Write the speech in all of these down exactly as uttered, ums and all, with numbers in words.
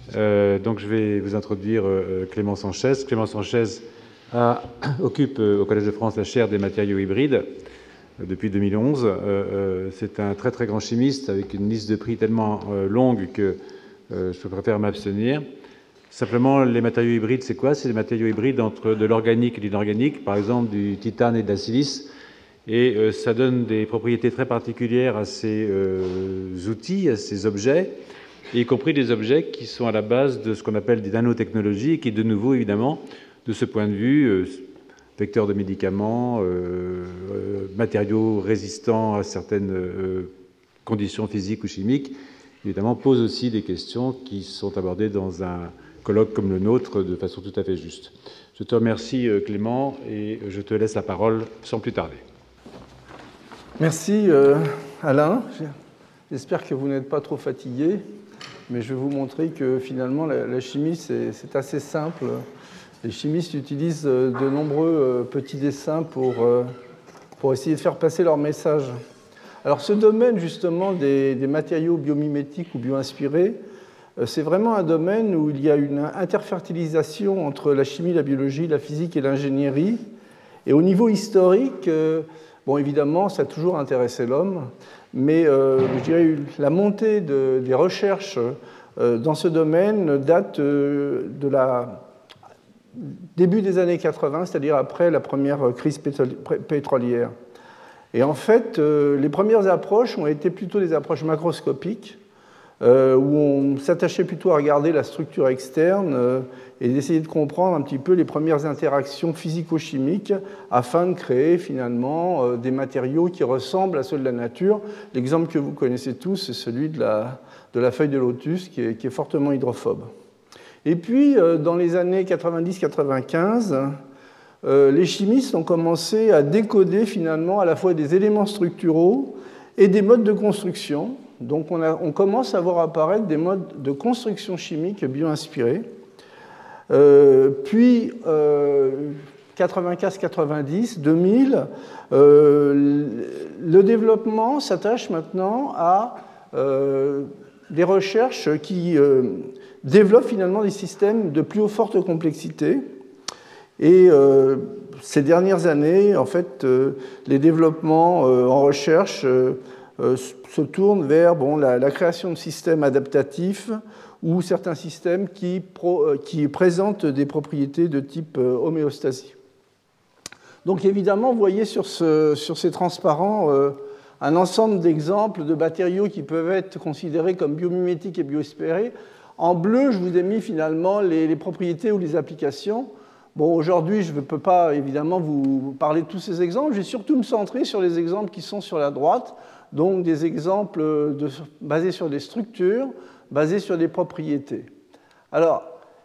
Euh, donc je vais vous introduire euh, Clément Sanchez. Clément Sanchez a, occupe euh, au Collège de France la chaire des matériaux hybrides euh, depuis deux mille onze. Euh, euh, C'est un très très grand chimiste avec une liste de prix tellement euh, longue que euh, je préfère m'abstenir. Simplement, les matériaux hybrides, c'est quoi? C'est des matériaux hybrides entre de l'organique et de l'inorganique, par exemple du titane et de la silice. Et euh, ça donne des propriétés très particulières à ces euh, outils, à ces objets, y compris des objets qui sont à la base de ce qu'on appelle des nanotechnologies et qui, de nouveau, évidemment, de ce point de vue, euh, vecteurs de médicaments, euh, euh, matériaux résistants à certaines euh, conditions physiques ou chimiques, évidemment, posent aussi des questions qui sont abordées dans un colloque comme le nôtre de façon tout à fait juste. Je te remercie, Clément, et je te laisse la parole sans plus tarder. Merci, euh, Alain. J'espère que vous n'êtes pas trop fatigué. Mais je vais vous montrer que finalement la, la chimie c'est assez simple. Les chimistes utilisent de nombreux petits dessins pour, pour essayer de faire passer leur message. Alors ce domaine justement des, des matériaux biomimétiques ou bioinspirés, c'est vraiment un domaine où il y a une interfertilisation entre la chimie, la biologie, la physique et l'ingénierie. Et au niveau historique, bon évidemment ça a toujours intéressé l'homme, mais euh, je dirais la montée de, des recherches euh, dans ce domaine date euh, de la début des années quatre-vingts, c'est-à-dire après la première crise pétrolière. Et en fait, euh, les premières approches ont été plutôt des approches macroscopiques, euh, où on s'attachait plutôt à regarder la structure externe euh, et d'essayer de comprendre un petit peu les premières interactions physico-chimiques afin de créer finalement euh, des matériaux qui ressemblent à ceux de la nature. L'exemple que vous connaissez tous, c'est celui de la, de la feuille de lotus qui est, qui est fortement hydrophobe. Et puis, euh, dans les années quatre-vingt-dix quatre-vingt-quinze, euh, les chimistes ont commencé à décoder finalement à la fois des éléments structuraux et des modes de construction. Donc on, a, on commence à voir apparaître des modes de construction chimique bio-inspirés. Euh, puis, euh, quatre-vingt-quinze quatre-vingt-dix, deux mille, euh, le développement s'attache maintenant à euh, des recherches qui euh, développent finalement des systèmes de plus forte complexité. Et euh, ces dernières années, en fait, euh, les développements euh, en recherche euh, euh, se tournent vers bon, la, la création de systèmes adaptatifs ou certains systèmes qui, pro, euh, qui présentent des propriétés de type euh, homéostasie. Donc évidemment, vous voyez sur, ce, sur ces transparents euh, un ensemble d'exemples de matériaux qui peuvent être considérés comme biomimétiques et bioinspirés. En bleu, je vous ai mis finalement les, les propriétés ou les applications. Bon, aujourd'hui, je ne peux pas évidemment vous parler de tous ces exemples. Je vais surtout me centrer sur les exemples qui sont sur la droite, donc des exemples de, basés sur des structures, basés sur des propriétés. Alors,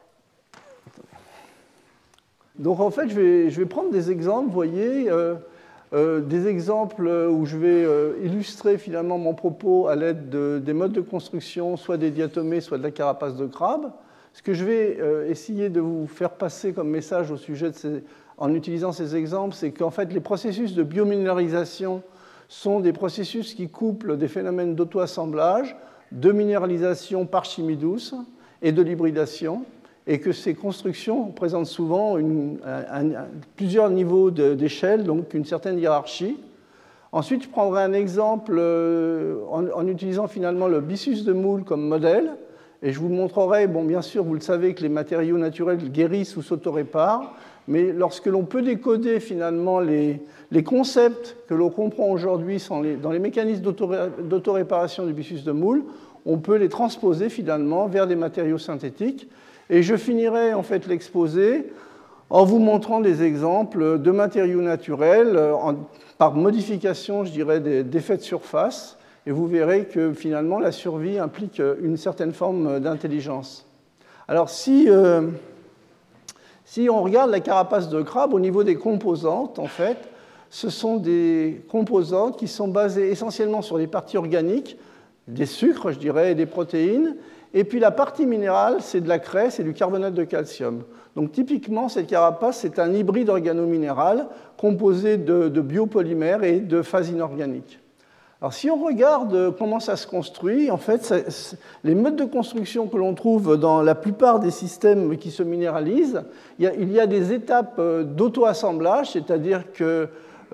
donc en fait, je vais, je vais prendre des exemples, vous voyez, euh, euh, des exemples où je vais euh, illustrer finalement mon propos à l'aide de, des modes de construction, soit des diatomées, soit de la carapace de crabe. Ce que je vais euh, essayer de vous faire passer comme message au sujet de ces, en utilisant ces exemples, c'est qu'en fait, les processus de biominéralisation sont des processus qui couplent des phénomènes d'auto-assemblage, de minéralisation par chimie douce et de l'hybridation, et que ces constructions présentent souvent une, un, un, plusieurs niveaux d'échelle, donc une certaine hiérarchie. Ensuite, je prendrai un exemple euh, en, en utilisant finalement le byssus de Moule comme modèle, et je vous montrerai, bon, bien sûr, vous le savez, que les matériaux naturels guérissent ou s'autoréparent, mais lorsque l'on peut décoder finalement les, les concepts que l'on comprend aujourd'hui dans les mécanismes d'autoréparation du byssus de Moule, on peut les transposer finalement vers des matériaux synthétiques. Et je finirai en fait l'exposé en vous montrant des exemples de matériaux naturels en, par modification, je dirais, d'effets de surface. Et vous verrez que finalement la survie implique une certaine forme d'intelligence. Alors si, euh, si on regarde la carapace de crabe au niveau des composantes, en fait, ce sont des composantes qui sont basées essentiellement sur des parties organiques, des sucres, je dirais, et des protéines. Et puis la partie minérale, c'est de la craie, c'est du carbonate de calcium. Donc typiquement, cette carapace, c'est un hybride organo-minéral composé de, de biopolymères et de phases inorganiques. Alors, si on regarde comment ça se construit, en fait, ça, les modes de construction que l'on trouve dans la plupart des systèmes qui se minéralisent, il y a, il y a des étapes d'auto-assemblage, c'est-à-dire que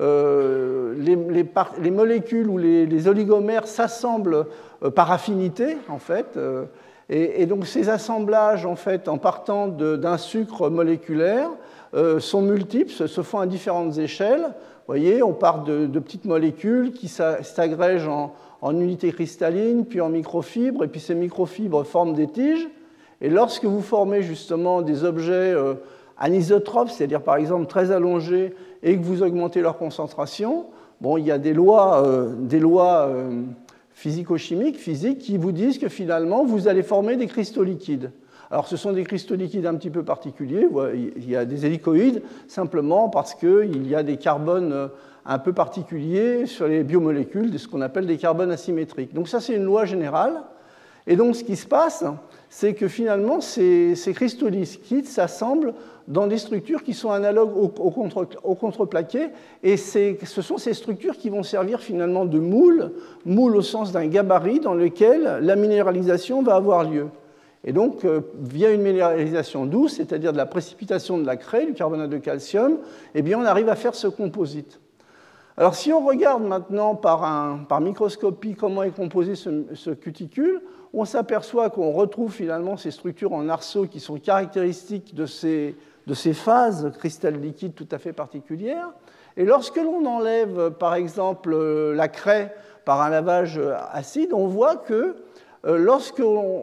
euh, les, les, par, les molécules ou les, les oligomères s'assemblent par affinité, en fait. Euh, et, et donc, ces assemblages, en fait, en partant d'un sucre moléculaire, euh, sont multiples, se font à différentes échelles. Vous voyez, on part de, de petites molécules qui s'agrègent en, en unités cristallines, puis en microfibres, et puis ces microfibres forment des tiges. Et lorsque vous formez justement des objets euh, anisotrophes, c'est-à-dire par exemple très allongés, et que vous augmentez leur concentration, bon, il y a des lois, euh, des lois euh, physico-chimiques, physiques, qui vous disent que finalement, vous allez former des cristaux liquides. Alors, ce sont des cristaux liquides un petit peu particuliers. Il y a des hélicoïdes, simplement parce qu'il y a des carbones un peu particuliers sur les biomolécules, ce qu'on appelle des carbones asymétriques. Donc, ça, c'est une loi générale. Et donc, ce qui se passe, c'est que finalement, ces, ces cristaux liquides s'assemblent dans des structures qui sont analogues au, au, contre, au contreplaqué. Et ce sont ces structures qui vont servir finalement de moule, moule au sens d'un gabarit dans lequel la minéralisation va avoir lieu. Et donc, euh, via une minéralisation douce, c'est-à-dire de la précipitation de la craie, du carbonate de calcium, eh bien, on arrive à faire ce composite. Alors, si on regarde maintenant par, un, par microscopie comment est composé ce, ce cuticule, on s'aperçoit qu'on retrouve finalement ces structures en arceaux qui sont caractéristiques de ces, de ces phases cristal liquide tout à fait particulières. Et lorsque l'on enlève, par exemple, la craie par un lavage acide, on voit que Lorsque,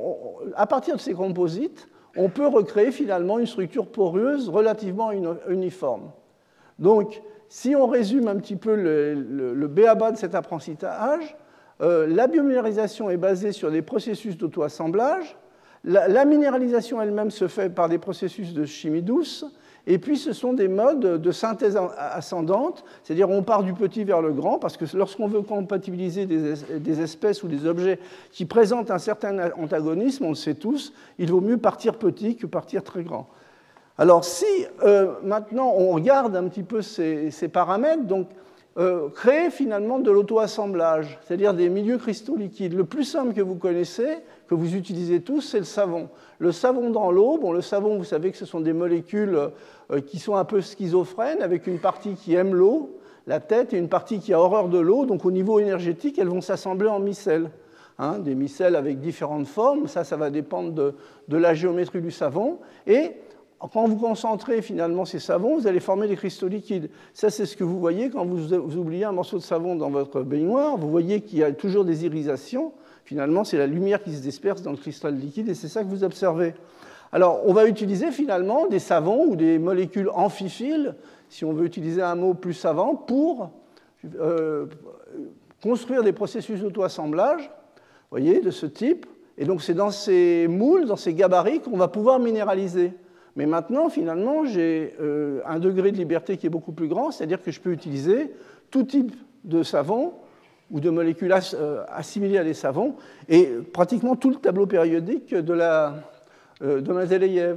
à partir de ces composites, on peut recréer finalement une structure poreuse relativement uniforme. Donc, si on résume un petit peu le, le, le b a ba de cet apprentissage, euh, la biominéralisation est basée sur des processus d'auto-assemblage, la, la minéralisation elle-même se fait par des processus de chimie douce, et puis ce sont des modes de synthèse ascendante, c'est-à-dire on part du petit vers le grand, parce que lorsqu'on veut compatibiliser des, des espèces ou des objets qui présentent un certain antagonisme, on le sait tous, il vaut mieux partir petit que partir très grand. Alors si euh, maintenant on regarde un petit peu ces, ces paramètres, donc euh, créer finalement de l'auto-assemblage, c'est-à-dire des milieux cristaux liquides. Le plus simple que vous connaissez, que vous utilisez tous, c'est le savon. Le savon dans l'eau, bon, le savon, vous savez que ce sont des molécules euh, qui sont un peu schizophrènes, avec une partie qui aime l'eau, la tête, et une partie qui a horreur de l'eau. Donc au niveau énergétique, elles vont s'assembler en micelles. Hein, des micelles avec différentes formes, ça, ça va dépendre de, de la géométrie du savon. Et quand vous concentrez finalement ces savons, vous allez former des cristaux liquides. Ça, c'est ce que vous voyez quand vous, vous oubliez un morceau de savon dans votre baignoire. Vous voyez qu'il y a toujours des irisations. Finalement, c'est la lumière qui se disperse dans le cristal liquide et c'est ça que vous observez. Alors, on va utiliser finalement des savons ou des molécules amphiphiles, si on veut utiliser un mot plus savant, pour euh, construire des processus d'auto-assemblage, vous voyez, de ce type. Et donc, c'est dans ces moules, dans ces gabarits qu'on va pouvoir minéraliser. Mais maintenant, finalement, j'ai euh, un degré de liberté qui est beaucoup plus grand, c'est-à-dire que je peux utiliser tout type de savon ou de molécules assimilées à des savons, et pratiquement tout le tableau périodique de la euh, Demoiselle et Ève.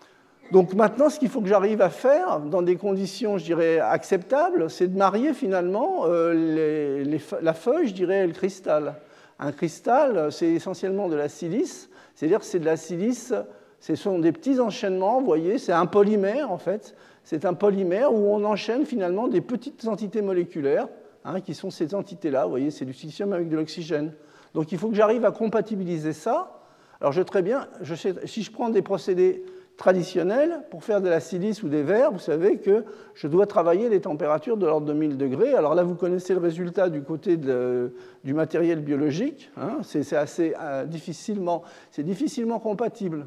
Donc maintenant, ce qu'il faut que j'arrive à faire, dans des conditions, je dirais, acceptables, c'est de marier finalement euh, les, les, la feuille, je dirais, et le cristal. Un cristal, c'est essentiellement de la silice, c'est-à-dire que c'est de la silice, ce sont des petits enchaînements, vous voyez, c'est un polymère en fait, c'est un polymère où on enchaîne finalement des petites entités moléculaires, Hein, qui sont ces entités-là. Vous voyez, c'est du silicium avec de l'oxygène. Donc il faut que j'arrive à compatibiliser ça. Alors je très bien, je sais, si je prends des procédés traditionnels pour faire de la silice ou des verres, vous savez que je dois travailler des températures de l'ordre de mille degrés. Alors là, vous connaissez le résultat du côté de, du matériel biologique. Hein, c'est assez euh, difficilement, c'est difficilement compatible.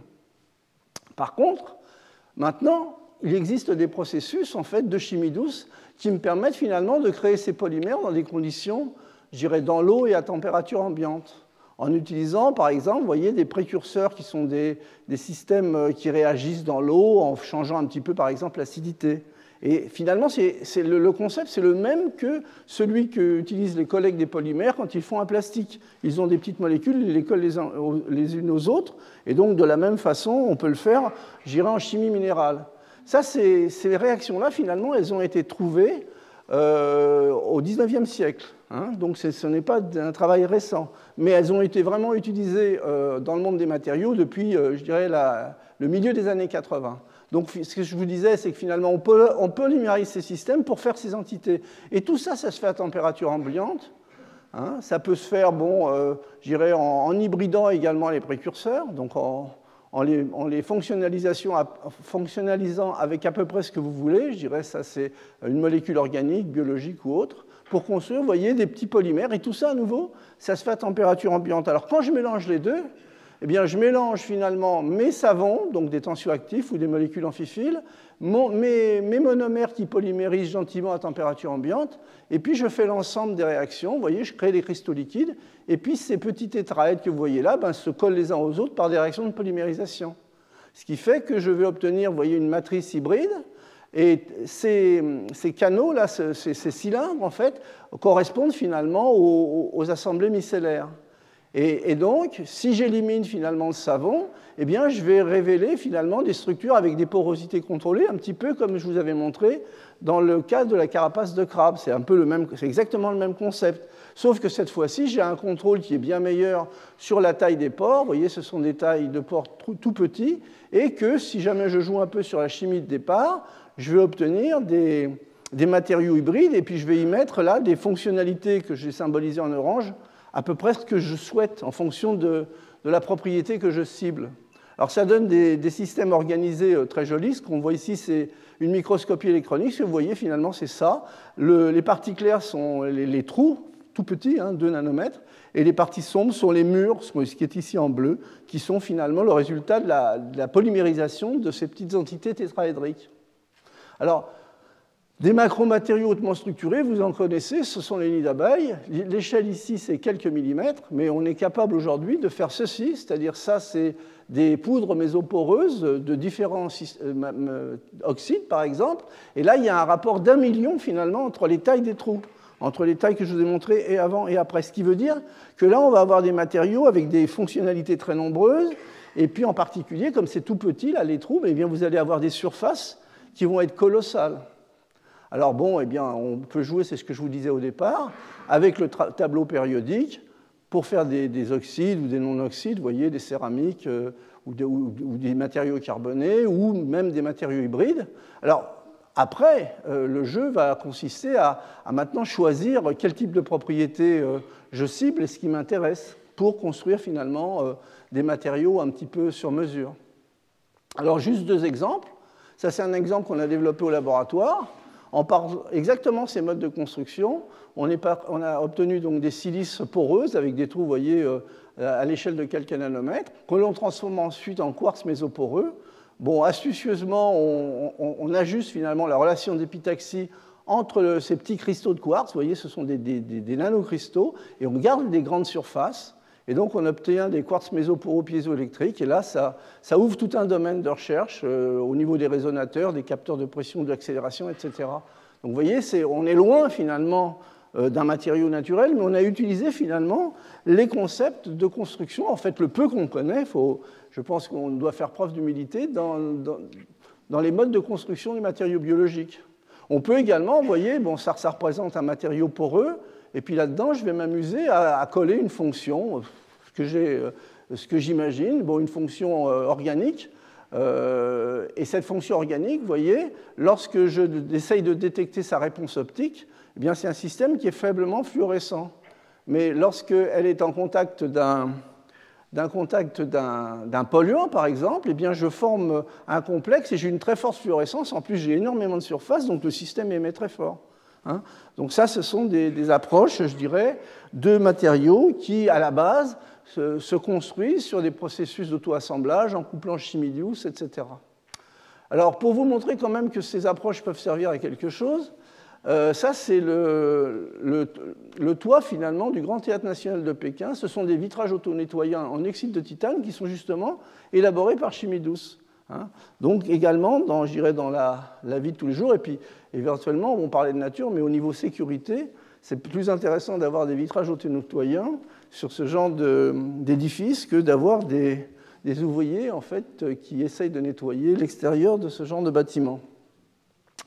Par contre, maintenant, il existe des processus en fait, de chimie douce qui me permettent finalement de créer ces polymères dans des conditions, je dirais, dans l'eau et à température ambiante, en utilisant, par exemple, vous voyez, des précurseurs qui sont des, des systèmes qui réagissent dans l'eau en changeant un petit peu, par exemple, l'acidité. Et finalement, c'est, c'est le, le concept, c'est le même que celui qu'utilisent les collègues des polymères quand ils font un plastique. Ils ont des petites molécules, ils les collent les, un, les unes aux autres, et donc de la même façon, on peut le faire, je dirais, en chimie minérale. Ça, ces, ces réactions-là, finalement, elles ont été trouvées euh, au dix-neuvième siècle. Hein, donc ce n'est pas un travail récent. Mais elles ont été vraiment utilisées euh, dans le monde des matériaux depuis, euh, je dirais, la, le milieu des années quatre-vingts. Donc ce que je vous disais, c'est que finalement, on, peut, on polymérise ces systèmes pour faire ces entités. Et tout ça, ça se fait à température ambiante. Hein, ça peut se faire, bon, euh, je dirais, en, en hybridant également les précurseurs, donc en, en les, en les fonctionnalisant avec à peu près ce que vous voulez. Je dirais, ça c'est une molécule organique, biologique ou autre, pour construire, vous voyez, des petits polymères. Et tout ça, à nouveau, ça se fait à température ambiante. Alors quand je mélange les deux, eh bien, je mélange finalement mes savons, donc des tensioactifs ou des molécules amphiphiles, mon, mes, mes monomères qui polymérisent gentiment à température ambiante, et puis je fais l'ensemble des réactions. Vous voyez, je crée des cristaux liquides, et puis ces petits tétraèdres que vous voyez là ben, se collent les uns aux autres par des réactions de polymérisation. Ce qui fait que je vais obtenir, vous voyez, une matrice hybride, et ces, ces canaux, là, ces, ces cylindres, en fait, correspondent finalement aux, aux assemblées micellaires. Et, et donc, si j'élimine finalement le savon, eh bien, je vais révéler finalement des structures avec des porosités contrôlées, un petit peu comme je vous avais montré dans le cas de la carapace de crabe. C'est un peu le même, c'est exactement le même concept. Sauf que cette fois-ci, j'ai un contrôle qui est bien meilleur sur la taille des pores. Vous voyez, ce sont des tailles de pores tout petits. Et que si jamais je joue un peu sur la chimie de départ, je vais obtenir des, des matériaux hybrides. Et puis, je vais y mettre là des fonctionnalités que j'ai symbolisées en orange, à peu près ce que je souhaite en fonction de, de la propriété que je cible. Alors ça donne des, des systèmes organisés très jolis. Ce qu'on voit ici, c'est une microscopie électronique. Ce que vous voyez, finalement, c'est ça. Le, les parties claires sont les, les trous, tout petits, hein, deux nanomètres, et les parties sombres sont les murs, ce qui est ici en bleu, qui sont finalement le résultat de la, de la polymérisation de ces petites entités tétraédriques. Alors, des macromatériaux hautement structurés, vous en connaissez, ce sont les nids d'abeilles. L'échelle ici, c'est quelques millimètres, mais on est capable aujourd'hui de faire ceci, c'est-à-dire ça, c'est des poudres mésoporeuses de différents oxydes, par exemple. Et là, il y a un rapport d'un million, finalement, entre les tailles des trous, entre les tailles que je vous ai montrées et avant et après. Ce qui veut dire que là, on va avoir des matériaux avec des fonctionnalités très nombreuses, et puis en particulier, comme c'est tout petit, là, les trous, eh bien, vous allez avoir des surfaces qui vont être colossales. Alors bon, eh bien, on peut jouer, c'est ce que je vous disais au départ, avec le tableau périodique pour faire des, des oxydes ou des non-oxydes, vous voyez, des céramiques euh, ou, de, ou, ou des matériaux carbonés ou même des matériaux hybrides. Alors après, euh, le jeu va consister à, à maintenant choisir quel type de propriété euh, je cible et ce qui m'intéresse pour construire finalement euh, des matériaux un petit peu sur mesure. Alors juste deux exemples. Ça, c'est un exemple qu'on a développé au laboratoire. En par exactement ces modes de construction, on, est par, on a obtenu donc des silices poreuses avec des trous, vous voyez, euh, à l'échelle de quelques nanomètres, que l'on transforme ensuite en quartz mésoporeux. Bon, astucieusement, on, on, on ajuste finalement la relation d'épitaxie entre le, ces petits cristaux de quartz, vous voyez, ce sont des, des, des, des nanocristaux, et on garde des grandes surfaces. Et donc, on obtient des quartz mésoporeux piézoélectriques. Et là, ça, ça ouvre tout un domaine de recherche euh, au niveau des résonateurs, des capteurs de pression, de l'accélération, et cetera. Donc, vous voyez, c'est, on est loin, finalement, euh, d'un matériau naturel, mais on a utilisé, finalement, les concepts de construction. En fait, le peu qu'on connaît, faut, je pense qu'on doit faire preuve d'humilité dans, dans, dans les modes de construction des matériaux biologiques. On peut également, vous voyez, bon, ça, ça représente un matériau poreux. Et puis là-dedans, je vais m'amuser à, à coller une fonction, ce que, j'ai, ce que j'imagine, bon, une fonction euh, organique. Euh, et cette fonction organique, vous voyez, lorsque j'essaye de détecter sa réponse optique, eh bien, c'est un système qui est faiblement fluorescent. Mais lorsqu'elle est en contact d'un, d'un, contact d'un, d'un polluant, par exemple, eh bien, je forme un complexe et j'ai une très forte fluorescence. En plus, j'ai énormément de surface, donc le système émet très fort. Hein, donc ça, ce sont des, des approches, je dirais, de matériaux qui, à la base, se, se construisent sur des processus d'auto-assemblage en couplant chimie douce, et cetera. Alors, pour vous montrer quand même que ces approches peuvent servir à quelque chose, euh, ça, c'est le, le, le toit, finalement, du Grand Théâtre National de Pékin. Ce sont des vitrages auto-nettoyants en oxyde de titane qui sont justement élaborés par chimie douce. Hein, donc également, dans, je dirais, dans la, la vie de tous les jours, et puis éventuellement, on parlait de nature, mais au niveau sécurité, c'est plus intéressant d'avoir des vitrages auto-nettoyants sur ce genre de, d'édifice que d'avoir des, des ouvriers en fait, qui essayent de nettoyer l'extérieur de ce genre de bâtiment.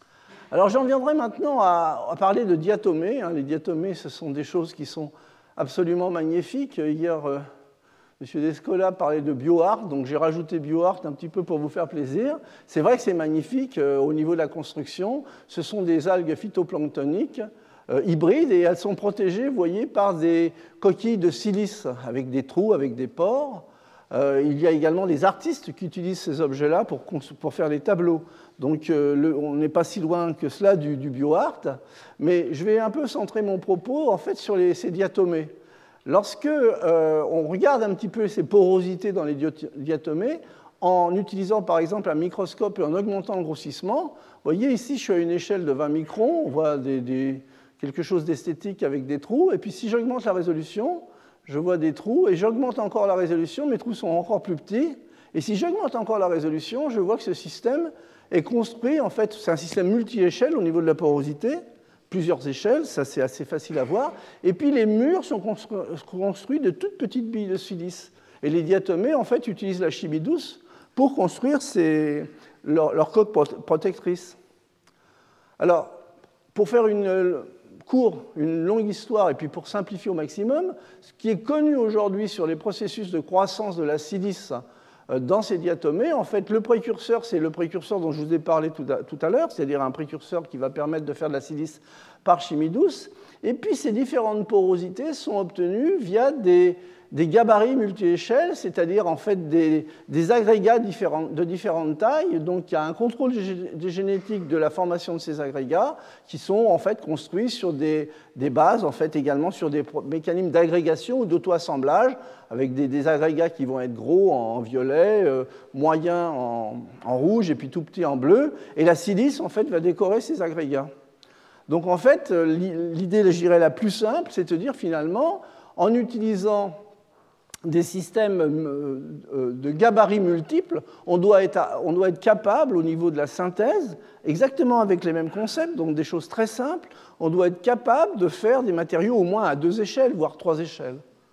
Alors j'en viendrai maintenant à, à parler de diatomées. Hein. Les diatomées, ce sont des choses qui sont absolument magnifiques. Hier, euh, M. Descola parlait de bioart, donc j'ai rajouté bioart un petit peu pour vous faire plaisir. C'est vrai que c'est magnifique euh, au niveau de la construction. Ce sont des algues phytoplanctoniques euh, hybrides et elles sont protégées, vous voyez, par des coquilles de silice avec des trous, avec des pores. Euh, il y a également des artistes qui utilisent ces objets-là pour, pour faire des tableaux. Donc euh, le, on n'est pas si loin que cela du, du bioart, mais je vais un peu centrer mon propos en fait sur les, ces diatomées. Lorsque euh, on regarde un petit peu ces porosités dans les diatomées, en utilisant par exemple un microscope et en augmentant le grossissement, vous voyez ici je suis à une échelle de vingt microns, on voit des, des, quelque chose d'esthétique avec des trous, et puis si j'augmente la résolution, je vois des trous, et j'augmente encore la résolution, mes trous sont encore plus petits, et si j'augmente encore la résolution, je vois que ce système est construit, en fait, c'est un système multi-échelle au niveau de la porosité, plusieurs échelles, ça c'est assez facile à voir, et puis les murs sont construits de toutes petites billes de silice. Et les diatomées, en fait, utilisent la chimie douce pour construire ces, leur, leur coque protectrice. Alors, pour faire une court, une longue histoire, et puis pour simplifier au maximum, ce qui est connu aujourd'hui sur les processus de croissance de la silice dans ces diatomées, en fait, le précurseur, c'est le précurseur dont je vous ai parlé tout à, tout à l'heure, c'est-à-dire un précurseur qui va permettre de faire de la silice par chimie douce, et puis ces différentes porosités sont obtenues via des, des gabarits multi-échelles, c'est-à-dire en fait des, des agrégats différents, de différentes tailles. Donc il y a un contrôle des génétiques de la formation de ces agrégats qui sont en fait construits sur des, des bases, en fait également sur des mécanismes d'agrégation ou d'auto-assemblage, avec des, des agrégats qui vont être gros en violet, euh, moyens en, en rouge et puis tout petits en bleu. Et la silice en fait va décorer ces agrégats. Donc en fait, l'idée, je dirais, la plus simple, c'est de dire finalement, en utilisant des systèmes de gabarits multiples, on doit, être, on doit être capable, au niveau de la synthèse, exactement avec les mêmes concepts, donc des choses très simples, on doit être capable de faire des matériaux au moins à deux échelles, voire trois échelles.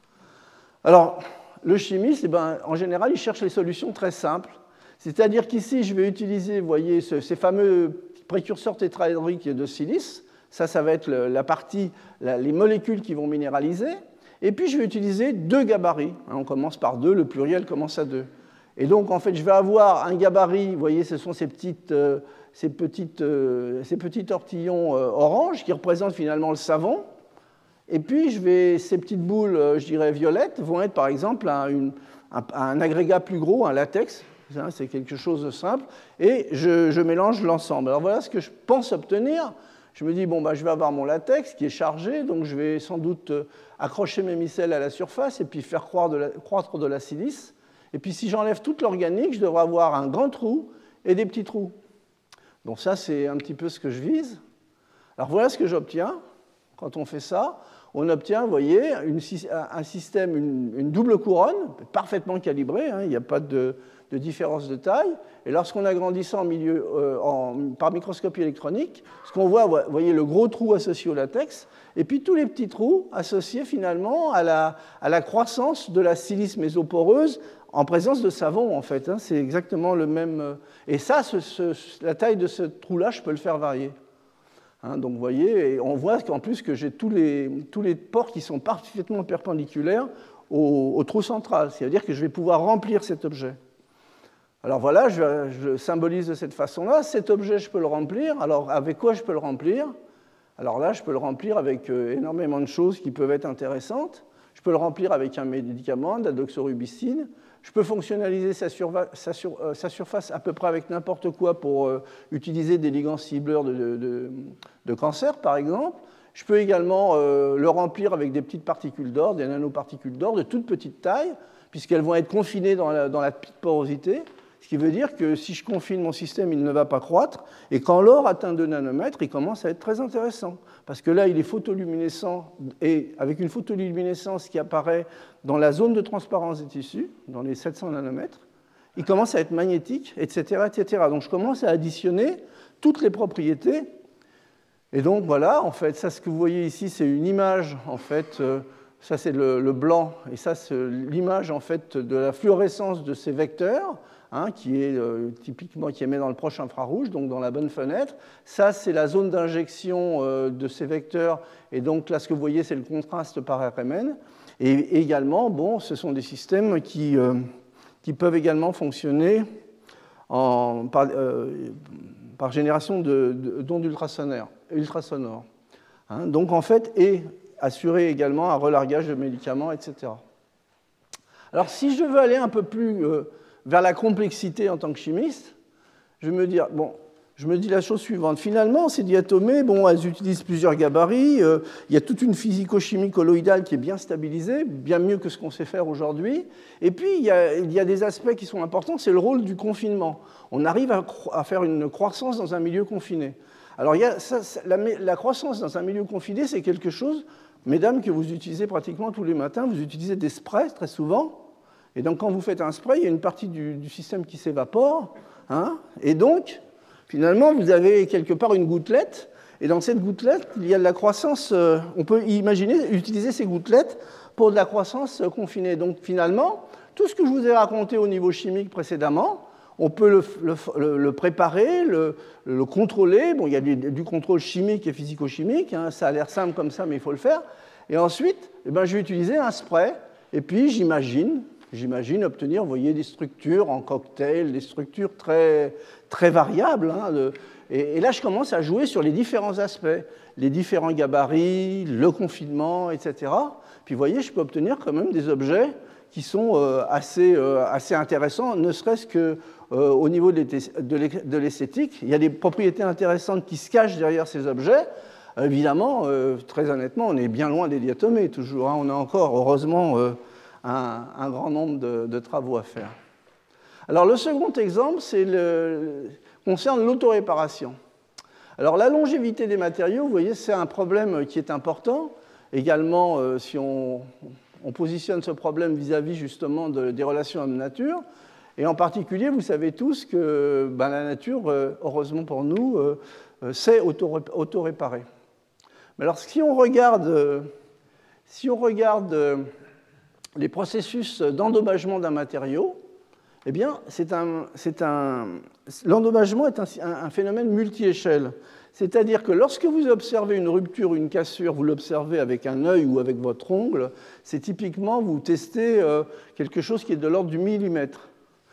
Alors, le chimiste, eh ben, en général, il cherche les solutions très simples. C'est-à-dire qu'ici, je vais utiliser, vous voyez, ce, ces fameux précurseurs tétraédriques de silice. Ça, ça va être le, la partie, la, les molécules qui vont minéraliser. Et puis, je vais utiliser deux gabarits. On commence par deux, le pluriel commence à deux. Et donc, en fait, je vais avoir un gabarit, vous voyez, ce sont ces, petites, euh, ces, petites, euh, ces petits tortillons euh, orange qui représentent finalement le savon. Et puis, je vais, ces petites boules, euh, je dirais violettes, vont être par exemple un, une, un, un agrégat plus gros, un latex. C'est quelque chose de simple. Et je, je mélange l'ensemble. Alors, voilà ce que je pense obtenir. Je me dis, bon, bah, je vais avoir mon latex qui est chargé, donc je vais sans doute accrocher mes micelles à la surface et puis faire croître de la, croître de la silice. Et puis si j'enlève toute l'organique, je devrais avoir un grand trou et des petits trous. Donc ça, c'est un petit peu ce que je vise. Alors voilà ce que j'obtiens quand on fait ça. On obtient, vous voyez, une, un système, une, une double couronne, parfaitement calibrée, hein, il n'y a pas de, de différence de taille. Et lorsqu'on agrandit ça en milieu, euh, en, par microscopie électronique, ce qu'on voit, vous voyez le gros trou associé au latex, et puis tous les petits trous associés finalement à la, à la croissance de la silice mésoporeuse en présence de savon, en fait. Hein, c'est exactement le même. Et ça, ce, ce, la taille de ce trou-là, je peux le faire varier. Hein, donc vous voyez, et on voit qu'en plus que j'ai tous les, tous les pores qui sont parfaitement perpendiculaires au, au trou central. C'est-à-dire que je vais pouvoir remplir cet objet. Alors voilà, je, je symbolise de cette façon-là. Cet objet, je peux le remplir. Alors avec quoi je peux le remplir? Alors là, je peux le remplir avec euh, énormément de choses qui peuvent être intéressantes. Je peux le remplir avec un médicament, de la doxorubicine. Je peux fonctionnaliser sa, sa, sur, euh, sa surface à peu près avec n'importe quoi pour euh, utiliser des ligands cibleurs de, de, de, de cancer, par exemple. Je peux également euh, le remplir avec des petites particules d'or, des nanoparticules d'or de toute petite taille, puisqu'elles vont être confinées dans la, dans la petite porosité. Ce qui veut dire que si je confine mon système, il ne va pas croître. Et quand l'or atteint deux nanomètres, il commence à être très intéressant. Parce que là, il est photoluminescent, et avec une photoluminescence qui apparaît dans la zone de transparence des tissus, dans les sept cents nanomètres, il commence à être magnétique, et cetera, et cetera. Donc je commence à additionner toutes les propriétés. Et donc voilà, en fait, ça, ce que vous voyez ici, c'est une image, en fait, euh, ça c'est le, le blanc, et ça c'est l'image en fait de la fluorescence de ces vecteurs, hein, qui est euh, typiquement qui émet dans le proche infrarouge, donc dans la bonne fenêtre. Ça c'est la zone d'injection euh, de ces vecteurs, et donc là ce que vous voyez c'est le contraste par R M N. Et, et également, bon, ce sont des systèmes qui, euh, qui peuvent également fonctionner en, par, euh, par génération d'ondes ultrasonores. ultrasonores hein, donc en fait, et assurer également un relargage de médicaments, et cetera. Alors si je veux aller un peu plus euh, vers la complexité en tant que chimiste, je vais me dire, bon, je me dis la chose suivante. Finalement, ces diatomées, bon, elles utilisent plusieurs gabarits. Euh, il y a toute une physico-chimie colloïdale qui est bien stabilisée, bien mieux que ce qu'on sait faire aujourd'hui. Et puis, il y, a, il y a des aspects qui sont importants, c'est le rôle du confinement. On arrive à, à faire une croissance dans un milieu confiné. Alors, il y a, ça, la, la croissance dans un milieu confiné, c'est quelque chose, mesdames, que vous utilisez pratiquement tous les matins. Vous utilisez des sprays très souvent. Et donc, quand vous faites un spray, il y a une partie du, du système qui s'évapore. Hein, et donc, finalement, vous avez quelque part une gouttelette. Et dans cette gouttelette, il y a de la croissance. Euh, on peut imaginer utiliser ces gouttelettes pour de la croissance confinée. Donc, finalement, tout ce que je vous ai raconté au niveau chimique précédemment, on peut le, le, le préparer, le, le contrôler. Bon, il y a du, du contrôle chimique et physico-chimique. Hein, ça a l'air simple comme ça, mais il faut le faire. Et ensuite, eh ben, je vais utiliser un spray. Et puis, j'imagine... J'imagine obtenir, vous voyez, des structures en cocktail, des structures très, très variables. Hein, de, et, et là, je commence à jouer sur les différents aspects, les différents gabarits, le confinement, et cetera. Puis, vous voyez, je peux obtenir quand même des objets qui sont euh, assez, euh, assez intéressants, ne serait-ce qu'au euh, niveau de l'esthétique. Il y a des propriétés intéressantes qui se cachent derrière ces objets. Évidemment, euh, très honnêtement, on est bien loin des diatomées, toujours. Hein, on a encore, heureusement... Euh, Un, un grand nombre de, de travaux à faire. Alors, le second exemple c'est le, concerne l'autoréparation. Alors, la longévité des matériaux, vous voyez, c'est un problème qui est important. Également, euh, si on, on positionne ce problème vis-à-vis justement de, des relations homme-nature, et en particulier, vous savez tous que ben, la nature, euh, heureusement pour nous, euh, sait autoréparer. Mais alors, si on regarde, euh, si on regarde euh, les processus d'endommagement d'un matériau, eh bien, c'est un, c'est un, l'endommagement est un, un phénomène multi-échelle. C'est-à-dire que lorsque vous observez une rupture, une cassure, vous l'observez avec un œil ou avec votre ongle, c'est typiquement, vous testez euh, quelque chose qui est de l'ordre du millimètre.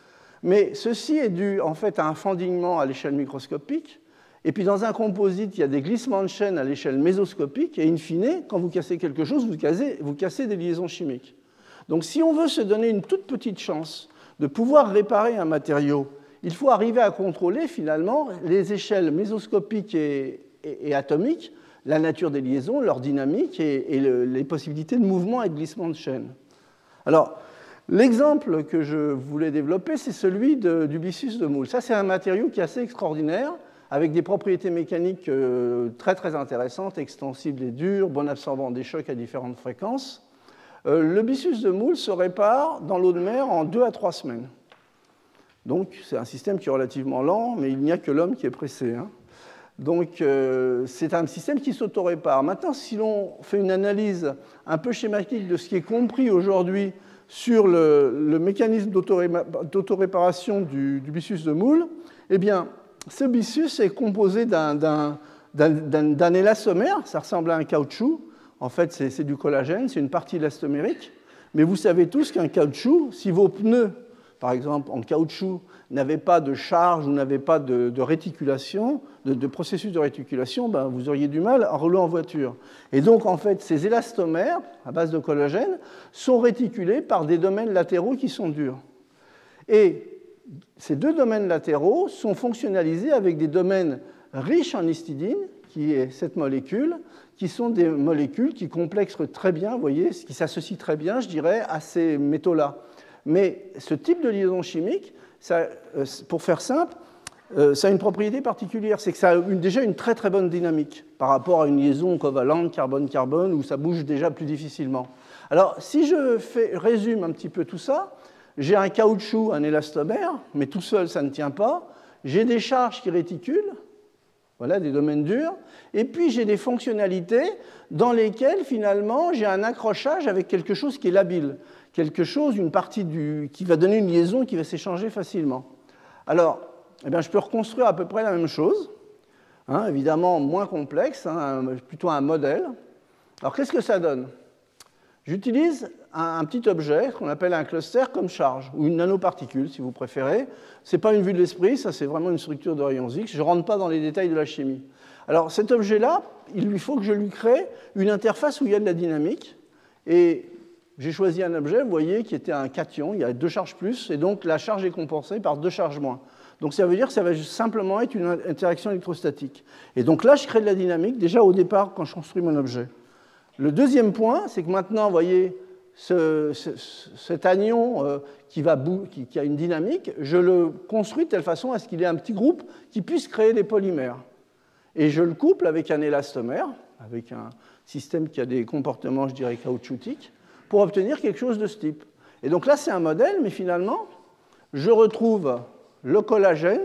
Mais ceci est dû en fait à un fendillement à l'échelle microscopique. Et puis dans un composite, il y a des glissements de chaîne à l'échelle mésoscopique. Et in fine, quand vous cassez quelque chose, vous cassez, vous cassez des liaisons chimiques. Donc si on veut se donner une toute petite chance de pouvoir réparer un matériau, il faut arriver à contrôler finalement les échelles mésoscopiques et, et, et atomiques, la nature des liaisons, leur dynamique et, et le, les possibilités de mouvement et de glissement de chaîne. Alors, l'exemple que je voulais développer, c'est celui de, du byssus de Moule. Ça, c'est un matériau qui est assez extraordinaire, avec des propriétés mécaniques euh, très très intéressantes, extensibles et dures, bon absorbant des chocs à différentes fréquences. Le byssus de Moule se répare dans l'eau de mer en deux à trois semaines. Donc, c'est un système qui est relativement lent, mais il n'y a que l'homme qui est pressé. Hein. Donc, euh, c'est un système qui s'auto-répare. Maintenant, si l'on fait une analyse un peu schématique de ce qui est compris aujourd'hui sur le, le mécanisme d'autoréparation du, du byssus de Moule, eh bien, ce byssus est composé d'un, d'un, d'un, d'un élastomère, ça ressemble à un caoutchouc. En fait, c'est, c'est du collagène, c'est une partie élastomérique. Mais vous savez tous qu'un caoutchouc, si vos pneus, par exemple, en caoutchouc, n'avaient pas de charge ou n'avaient pas de, de réticulation, de, de processus de réticulation, ben, vous auriez du mal à rouler en voiture. Et donc, en fait, ces élastomères, à base de collagène, sont réticulés par des domaines latéraux qui sont durs. Et ces deux domaines latéraux sont fonctionnalisés avec des domaines riches en histidine, qui est cette molécule, qui sont des molécules qui complexent très bien, vous voyez, qui s'associent très bien, je dirais, à ces métaux-là. Mais ce type de liaison chimique, ça, pour faire simple, ça a une propriété particulière, c'est que ça a une, déjà une très très bonne dynamique par rapport à une liaison covalente carbone-carbone où ça bouge déjà plus difficilement. Alors, si je fais, résume un petit peu tout ça, j'ai un caoutchouc, un élastomère, mais tout seul, ça ne tient pas. J'ai des charges qui réticulent, Voilà, des domaines durs. Et puis, j'ai des fonctionnalités dans lesquelles, finalement, j'ai un accrochage avec quelque chose qui est labile, quelque chose, une partie du, qui va donner une liaison qui va s'échanger facilement. Alors, eh bien, je peux reconstruire à peu près la même chose, hein, évidemment moins complexe, hein, plutôt un modèle. Alors, qu'est-ce que ça donne? J'utilise un, un petit objet qu'on appelle un cluster comme charge, ou une nanoparticule, si vous préférez. Ce n'est pas une vue de l'esprit, ça c'est vraiment une structure de rayons X. Je ne rentre pas dans les détails de la chimie. Alors, cet objet-là, il lui faut que je lui crée une interface où il y a de la dynamique. Et j'ai choisi un objet, vous voyez, qui était un cation, il y a deux charges plus, et donc la charge est compensée par deux charges moins. Donc ça veut dire que ça va simplement être une interaction électrostatique. Et donc là, je crée de la dynamique, déjà au départ, quand je construis mon objet. Le deuxième point, c'est que maintenant, vous voyez, ce, ce, cet anion euh, qui, va bou qui, qui a une dynamique, je le construis de telle façon à ce qu'il ait un petit groupe qui puisse créer des polymères. Et je le couple avec un élastomère, avec un système qui a des comportements, je dirais, caoutchoutiques, pour obtenir quelque chose de ce type. Et donc là, c'est un modèle, mais finalement, je retrouve le collagène,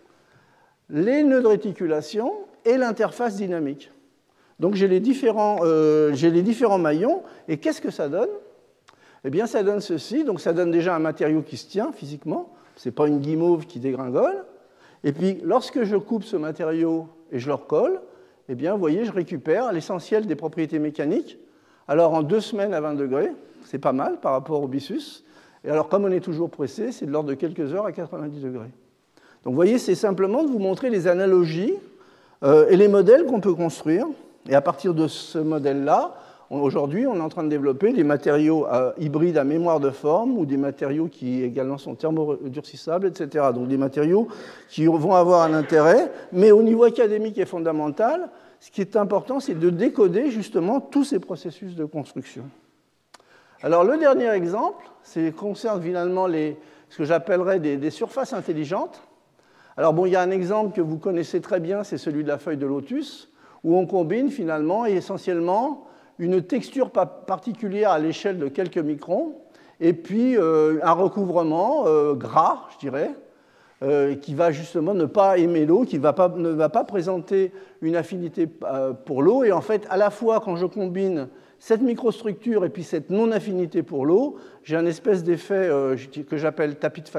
les nœuds de réticulation et l'interface dynamique. Donc j'ai les, différents, euh, j'ai les différents maillons, et qu'est-ce que ça donne? Eh bien, ça donne ceci. Donc ça donne déjà un matériau qui se tient physiquement, ce n'est pas une guimauve qui dégringole. Et puis, lorsque je coupe ce matériau et je le recolle, eh bien, vous voyez, je récupère l'essentiel des propriétés mécaniques. Alors, en deux semaines à vingt degrés, c'est pas mal par rapport au Byssus. Et alors, comme on est toujours pressé, c'est de l'ordre de quelques heures à quatre-vingt-dix degrés. Donc, vous voyez, c'est simplement de vous montrer les analogies euh, et les modèles qu'on peut construire. Et à partir de ce modèle-là, aujourd'hui, on est en train de développer des matériaux euh, hybrides à mémoire de forme ou des matériaux qui également sont thermodurcissables, et cetera. Donc des matériaux qui vont avoir un intérêt, mais au niveau académique et fondamental, ce qui est important, c'est de décoder justement tous ces processus de construction. Alors le dernier exemple, c'est concerne finalement les, ce que j'appellerais des, des surfaces intelligentes. Alors bon, il y a un exemple que vous connaissez très bien, c'est celui de la feuille de lotus, où on combine finalement et essentiellement une texture particulière à l'échelle de quelques microns, et puis euh, un recouvrement euh, gras, je dirais, euh, qui va justement ne pas aimer l'eau, qui va pas, ne va pas présenter une affinité euh, pour l'eau. Et en fait, à la fois, quand je combine cette microstructure et puis cette non-affinité pour l'eau, j'ai un espèce d'effet euh, que j'appelle tapis de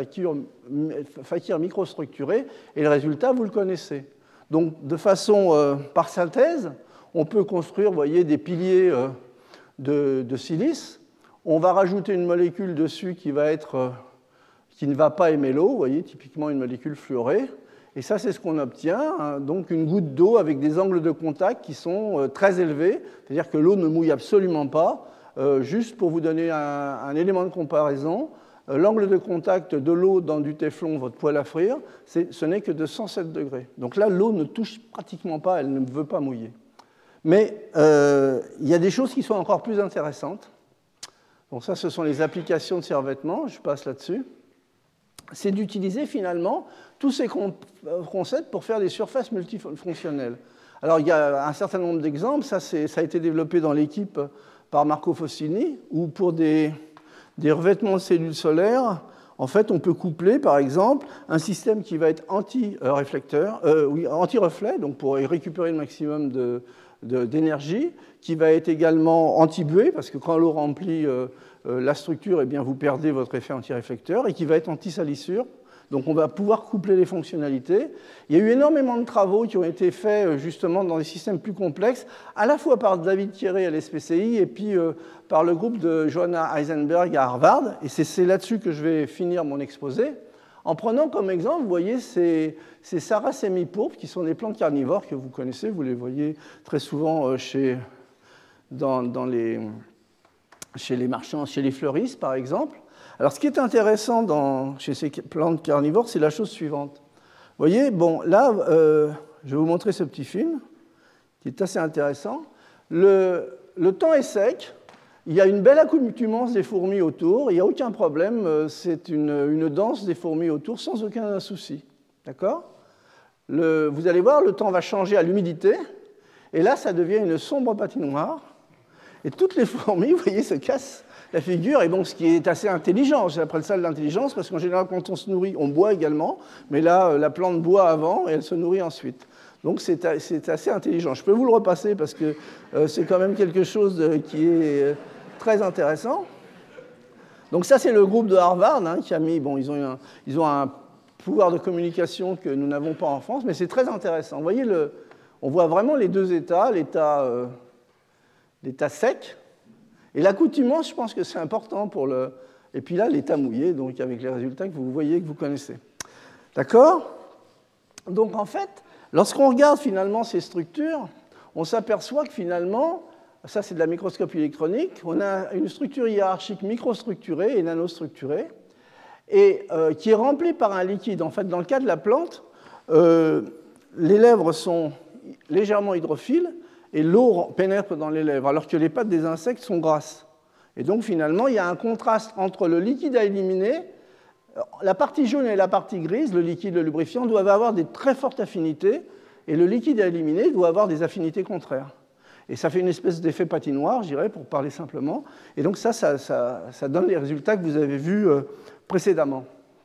Fakir microstructuré, et le résultat, vous le connaissez. Donc, de façon euh, par synthèse, on peut construire, vous voyez, des piliers euh, de, de silice. On va rajouter une molécule dessus qui, va être, euh, qui ne va pas aimer l'eau, vous voyez, typiquement une molécule fluorée. Et ça, c'est ce qu'on obtient, hein, donc une goutte d'eau avec des angles de contact qui sont euh, très élevés, c'est-à-dire que l'eau ne mouille absolument pas. Euh, juste pour vous donner un, un élément de comparaison, l'angle de contact de l'eau dans du téflon, votre poêle à frire, ce n'est que de cent sept degrés. Donc là, l'eau ne touche pratiquement pas, elle ne veut pas mouiller. Mais euh, il y a des choses qui sont encore plus intéressantes. Donc ça, ce sont les applications de ces revêtements, je passe là-dessus. C'est d'utiliser finalement tous ces concepts pour faire des surfaces multifonctionnelles. Alors il y a un certain nombre d'exemples, ça, ça a été développé dans l'équipe par Marco Fossini, où pour des... des revêtements de cellules solaires, en fait, on peut coupler, par exemple, un système qui va être anti-réflecteur, euh, oui, anti-reflet, donc pour récupérer le maximum de, de, d'énergie, qui va être également anti-buée, parce que quand l'eau remplit euh, euh, la structure, eh bien, vous perdez votre effet anti-réflecteur, et qui va être anti-salissure. Donc on va pouvoir coupler les fonctionnalités. Il y a eu énormément de travaux qui ont été faits justement dans des systèmes plus complexes, à la fois par David Thierry à l'S P C I et puis euh, par le groupe de Johanna Heisenberg à Harvard. Et c'est, c'est là-dessus que je vais finir mon exposé. En prenant comme exemple, vous voyez, ces, ces Sarah sémipourpres qui sont des plantes carnivores que vous connaissez, vous les voyez très souvent chez, dans, dans les, chez les marchands, chez les fleuristes par exemple. Alors, ce qui est intéressant dans, chez ces plantes carnivores, c'est la chose suivante. Vous voyez, bon, là, euh, je vais vous montrer ce petit film, qui est assez intéressant. Le, le temps est sec, il y a une belle accoutumance des fourmis autour, il n'y a aucun problème, c'est une, une danse des fourmis autour sans aucun souci. D'accord ? Le, vous allez voir, le temps va changer à l'humidité, et là, ça devient une sombre patinoire, et toutes les fourmis, vous voyez, se cassent la figure, et bon, ce qui est assez intelligent, j'appelle ça de l'intelligence, parce qu'en général, quand on se nourrit, on boit également, mais là, la plante boit avant et elle se nourrit ensuite. Donc c'est assez intelligent. Je peux vous le repasser parce que euh, c'est quand même quelque chose qui est très intéressant. Donc ça, c'est le groupe de Harvard hein, qui a mis... Bon, ils ont, un, ils ont un pouvoir de communication que nous n'avons pas en France, mais c'est très intéressant. Vous voyez, le, on voit vraiment les deux états, l'état euh, l'état sec, et l'accoutumance, je pense que c'est important pour le... Et puis là, l'état mouillé, donc avec les résultats que vous voyez, que vous connaissez. D'accord? Donc en fait, lorsqu'on regarde finalement ces structures, on s'aperçoit que finalement, ça c'est de la microscopie électronique, on a une structure hiérarchique microstructurée et nanostructurée, et euh, qui est remplie par un liquide. En fait, dans le cas de la plante, euh, les lèvres sont légèrement hydrophiles et l'eau pénètre dans les lèvres, alors que les pattes des insectes sont grasses. Et donc finalement, il y a un contraste entre le liquide à éliminer. La partie jaune et la partie grise, le liquide, le lubrifiant, doivent avoir des très fortes affinités, et le liquide à éliminer doit avoir des affinités contraires. Et ça fait une espèce d'effet patinoire, je dirais, pour parler simplement. Et donc ça, ça, ça, ça donne les résultats que vous avez vus euh, précédemment.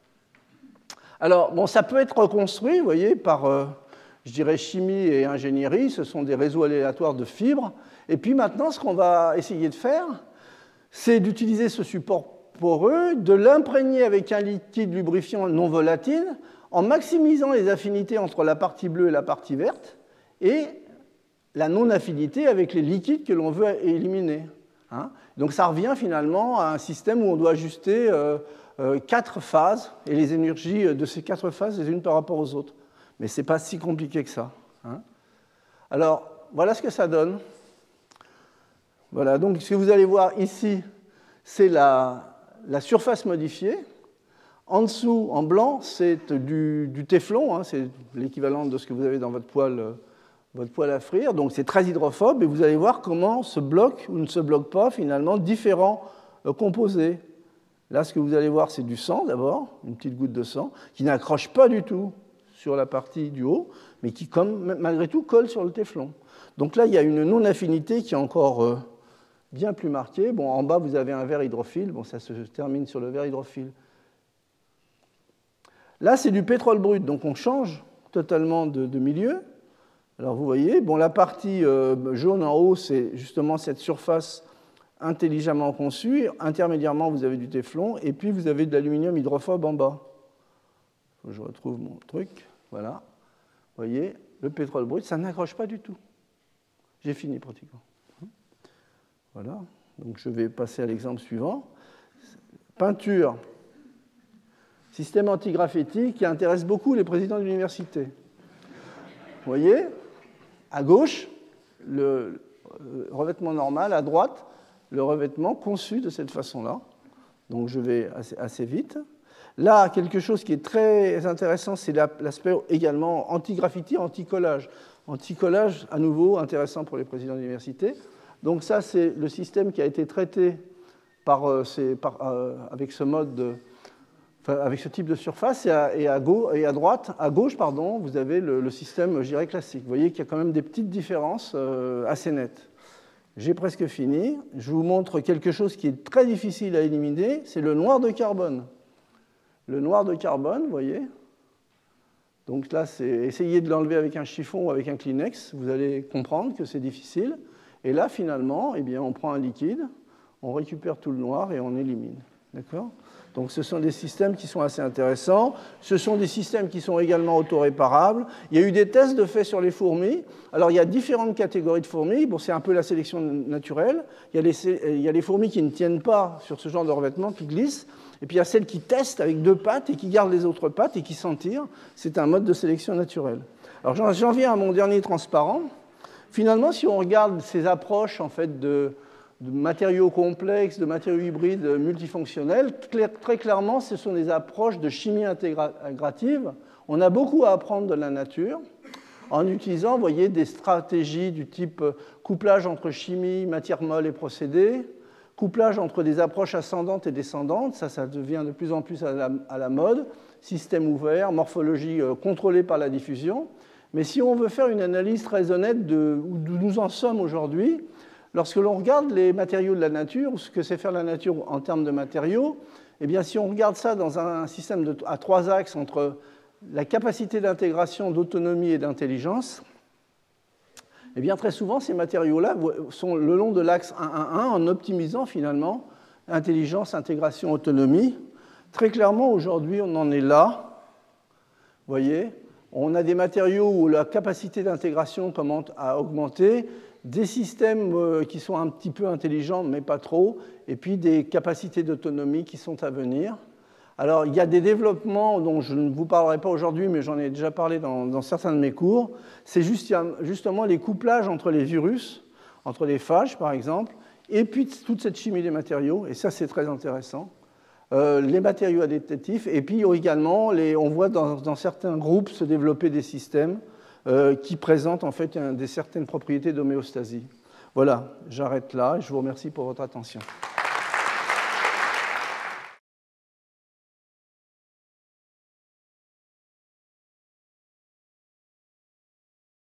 Alors, bon, ça peut être reconstruit, vous voyez, par, euh, je dirais, chimie et ingénierie. Ce sont des réseaux aléatoires de fibres. Et puis maintenant, ce qu'on va essayer de faire, c'est d'utiliser ce support poreux, de l'imprégner avec un liquide lubrifiant non volatile, en maximisant les affinités entre la partie bleue et la partie verte, et la non-affinité avec les liquides que l'on veut éliminer. Hein. Donc ça revient finalement à un système où on doit ajuster euh, euh, quatre phases, et les énergies de ces quatre phases les unes par rapport aux autres. Mais ce n'est pas si compliqué que ça. Hein. Alors, voilà ce que ça donne. Voilà, donc ce que vous allez voir ici, c'est la, la surface modifiée. En dessous, en blanc, c'est du, du téflon, hein, c'est l'équivalent de ce que vous avez dans votre poêle, votre poêle à frire. Donc c'est très hydrophobe, et vous allez voir comment se bloque ou ne se bloque pas finalement différents euh, composés. Là, ce que vous allez voir, c'est du sang d'abord, une petite goutte de sang, qui n'accroche pas du tout sur la partie du haut, mais qui, comme, malgré tout, colle sur le téflon. Donc là, il y a une non-affinité qui est encore... Euh, bien plus marqué. Bon, en bas, vous avez un verre hydrophile. Bon, ça se termine sur le verre hydrophile. Là, c'est du pétrole brut, donc on change totalement de, de milieu. Alors, vous voyez, bon, la partie euh, jaune en haut, c'est justement cette surface intelligemment conçue. Intermédiairement, vous avez du téflon, et puis vous avez de l'aluminium hydrophobe en bas. Je retrouve mon truc. Voilà. Vous voyez, le pétrole brut, ça n'accroche pas du tout. J'ai fini pratiquement. Voilà, donc je vais passer à l'exemple suivant. Peinture, système antigraffiti qui intéresse beaucoup les présidents d'université. Vous voyez, à gauche, le revêtement normal, à droite, le revêtement conçu de cette façon-là. Donc je vais assez, assez vite. Là, quelque chose qui est très intéressant, c'est l'aspect également anti-graffiti, anti-collage. Anti-collage, à nouveau, intéressant pour les présidents d'université. Donc ça, c'est le système qui a été traité par, euh, ces, par, euh, avec ce mode, de, enfin, avec ce type de surface, et à, et à, gauche, et à droite, à gauche, pardon, vous avez le, le système, je dirais, classique. Vous voyez qu'il y a quand même des petites différences euh, assez nettes. J'ai presque fini. Je vous montre quelque chose qui est très difficile à éliminer, c'est le noir de carbone. Le noir de carbone, vous voyez. Donc là, c'est essayer de l'enlever avec un chiffon ou avec un Kleenex. Vous allez comprendre que c'est difficile. Et là, finalement, eh bien, on prend un liquide, on récupère tout le noir et on élimine. D'accord ? Donc ce sont des systèmes qui sont assez intéressants. Ce sont des systèmes qui sont également autoréparables. Il y a eu des tests de fait sur les fourmis. Alors il y a différentes catégories de fourmis. Bon, c'est un peu la sélection naturelle. Il y a les, il y a les fourmis qui ne tiennent pas sur ce genre de revêtement, qui glissent. Et puis il y a celles qui testent avec deux pattes et qui gardent les autres pattes et qui s'en tirent. C'est un mode de sélection naturelle. Alors j'en viens à mon dernier transparent. Finalement, si on regarde ces approches en fait, de, de matériaux complexes, de matériaux hybrides multifonctionnels, très clairement, ce sont des approches de chimie intégrative. On a beaucoup à apprendre de la nature en utilisant, vous voyez, des stratégies du type couplage entre chimie, matière molle et procédés, couplage entre des approches ascendantes et descendantes, ça, ça devient de plus en plus à la, à la mode, système ouvert, morphologie contrôlée par la diffusion. Mais si on veut faire une analyse très honnête de où nous en sommes aujourd'hui, lorsque l'on regarde les matériaux de la nature, ou ce que c'est faire la nature en termes de matériaux, eh bien, si on regarde ça dans un système de, à trois axes entre la capacité d'intégration, d'autonomie et d'intelligence, Eh bien, très souvent, ces matériaux-là sont le long de l'axe un un un en optimisant finalement intelligence, intégration, autonomie. Très clairement, aujourd'hui, on en est là. Vous voyez, on a des matériaux où la capacité d'intégration commence à augmenter, des systèmes qui sont un petit peu intelligents, mais pas trop, et puis des capacités d'autonomie qui sont à venir. Alors, il y a des développements dont je ne vous parlerai pas aujourd'hui, mais j'en ai déjà parlé dans, dans certains de mes cours. C'est juste, justement les couplages entre les virus, entre les phages, par exemple, et puis toute cette chimie des matériaux, et ça, c'est très intéressant. Euh, les matériaux adaptatifs, et puis également, les, on voit dans, dans certains groupes se développer des systèmes euh, qui présentent en fait un, des certaines propriétés d'homéostasie. Voilà, j'arrête là, et je vous remercie pour votre attention.